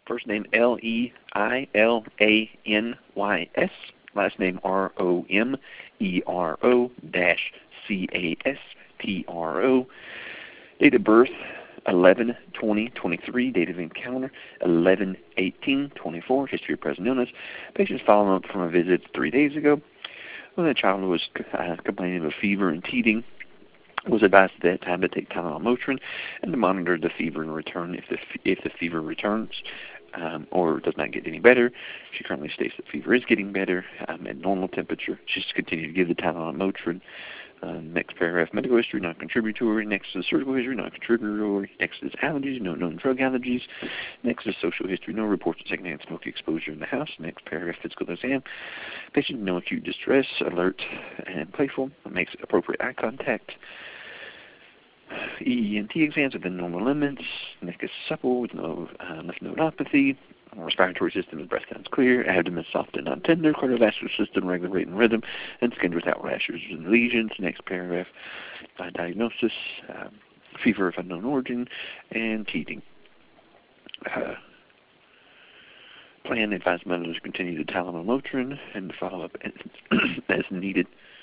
First name Leilanys. Last name Romero-Castro. Date of birth 11/20/23. Date of encounter 11/18/24. History of present illness. Patient's following up from a visit 3 days ago when the child was complaining of fever and teething. Was advised at that time to take Tylenol Motrin and to monitor the fever and return if the fever returns or does not get any better. She currently states that fever is getting better at normal temperature. She's continued to give the Tylenol Motrin. Next paragraph, medical history, non-contributory. Next is surgical history, non-contributory. Next is allergies, no known drug allergies. Next is social history, no reports of secondhand smoke exposure in the house. Next paragraph, physical exam. Patient, no acute distress, alert and playful. Makes appropriate eye contact. EENT exams within normal limits. Neck is supple with no lymph nodopathy. Respiratory system and breath sounds clear. Abdomen soft and non-tender. Cardiovascular system regular rate and rhythm. And skin without rashes and lesions. Next paragraph. Diagnosis. Fever of unknown origin. And teething. Plan advised mother to continue the Tylenol Motrin and to follow up as needed.